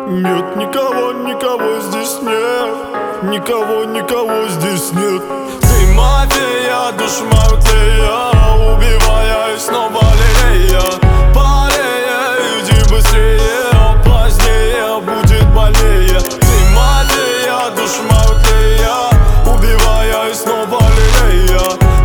Нет, никого, никого здесь нет. Никого, никого здесь нет. Ты мафия, душ мертвия, убивая и снова лелея. Парея, иди быстрее, позднее будет больнее. Ты мафия, душ мертвия, убивая и снова лелея.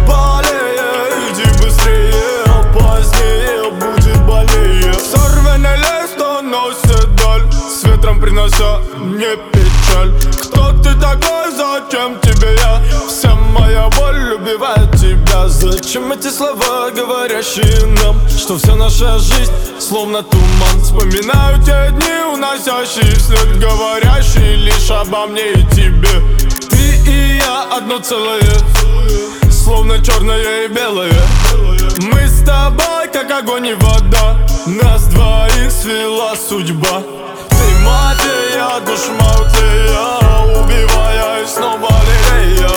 Парея, иди быстрее, позднее будет больнее. Сорванный лист, он носит даль, с ветром принося мне печаль. Кто ты такой, зачем тебе я? Вся моя боль убивает тебя. Зачем эти слова, говорящие нам, что вся наша жизнь словно туман? Вспоминаю те дни, уносящие вслед, говорящие лишь обо мне и тебе. Ты и я одно целое, словно черное и белое. Мы с тобой, как огонь и вода, нас двоих свела судьба. Ты мафия, душ мертвия, убивая и снова лелея.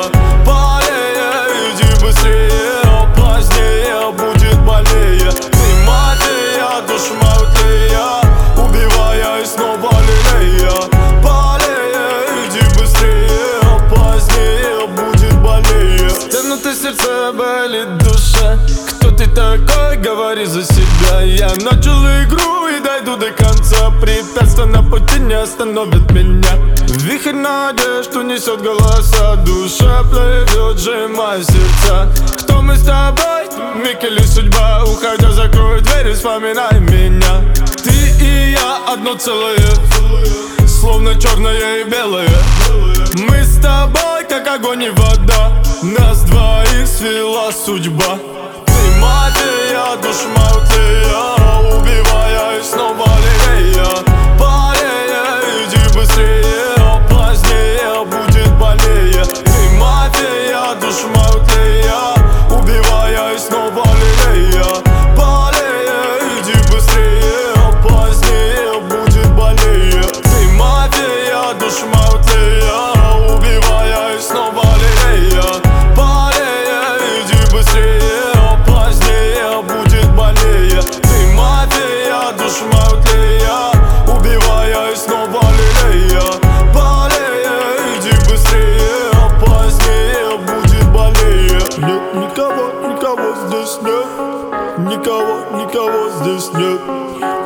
Парея, иди быстрее, позднее будет больнее. Ты мафия, душ мертвия, убивая и снова лелея. Парея, иди быстрее, позднее будет больнее. Стянуто сердце, болит душа. Кто ты такой, говори за себя. Я начал игру и дойду до конца. Препятствия на пути не остановят меня. Вихрь надежд унесет голоса, душа плывет, сжимая сердца. Кто мы с тобой, миг или судьба? Уходя, закрой дверь и вспоминай меня. Ты и я одно целое, словно черное и белое. Мы с тобой, как огонь и вода, нас двоих свела судьба. Ты мафия, душ мертвия, убивая и снова лелея. Парея, иди быстрее, позднее будет больнее. Ты мафия, душ мертвия, убивая и снова лелея. Парея, иди быстрее, позднее будет больнее. Ты мафия, душ мертвия, убивая и снова лелея. Парея, иди быстрее, позднее будет больнее. Ты мафия, душ мертвия, убивая и снова лелея. Парея, иди быстрее, позднее будет больнее. Нет, никого, никого здесь нет. Никого, никого здесь нет.